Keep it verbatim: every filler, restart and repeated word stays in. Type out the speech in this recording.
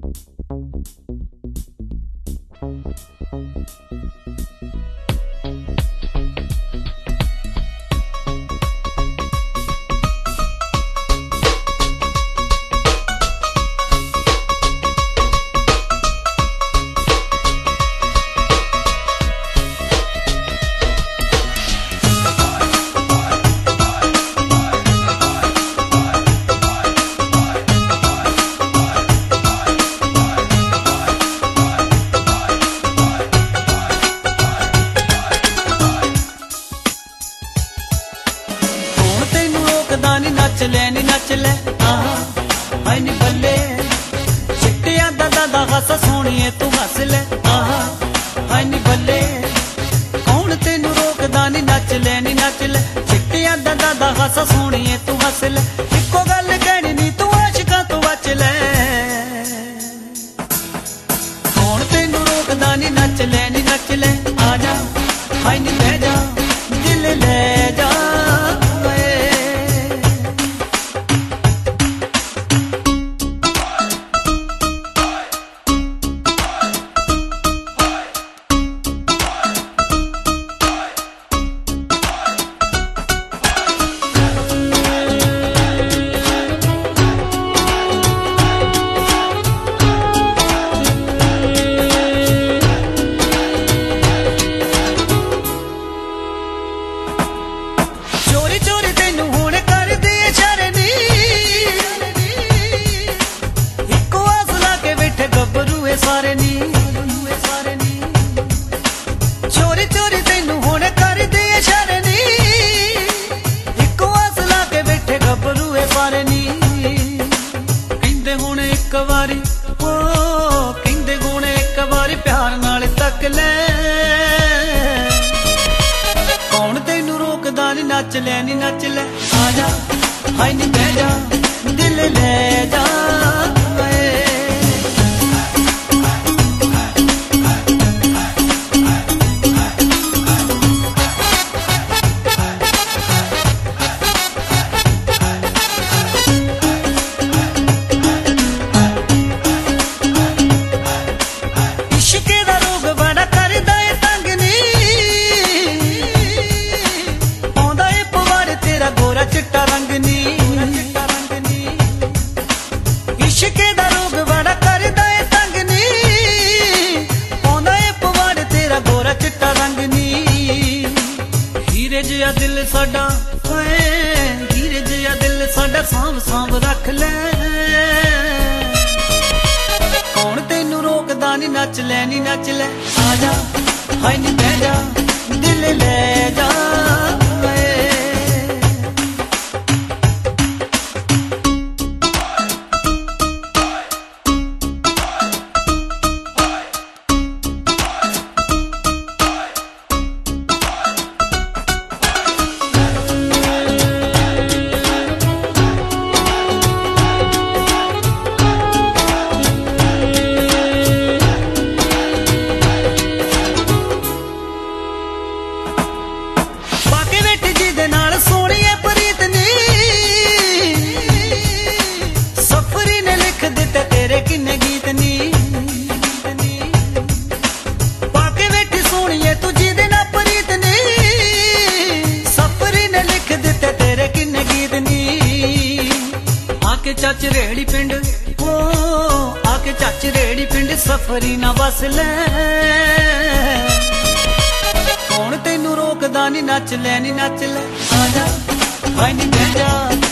नच ले नी नच ले हाय नी बल्ले चिट्टिया दा दादा हस सोनिए तू हस ले हाय नी बल्ले कौन तेनू रोकदा नी नच ले नी नच ले चिट्टिया दा दादा हस सोनिए तू हस ले इक्को गल कहनी नी तू आशिकां तो बच ले कौन तेनू रोकदा नी नच ले नी नच ले आजा हाय नी बह जा दिल ले जा सारे नी सारे नी चोरी चोरी तेनू हुणे कर दे इशारे नी इको आस ला के बैठे गबरू है सारे नी किंदे हुणे एक बारी ओ किंदे हुणे एक बारी प्यार नाल तक ले कौन तेनू रोकदा नी नच ले नी नच ले आजा हाय नी बह जा दिल ले जा चिट्टा रंग नी इश्के दा रोग बड़ा करदा है तंग नी पौंदा है पवाड़ तेरा गोरा चिट्टा रंग नी हीरे जिहा दिल साडा ओए हीरे जिहा दिल साडा सांभ सांभ रख ले कौन तेनू रोकदा नी नच ले नी नच ले आजा हाय नी बह जा दिल ले जा आके चाच रेड़ी पिंड ओ आके चाच रेड़ी पिंड सफरी ना बस ले कौन तेनू रोकदा नी नच ले नी नच ले आजा हाय नी बह जा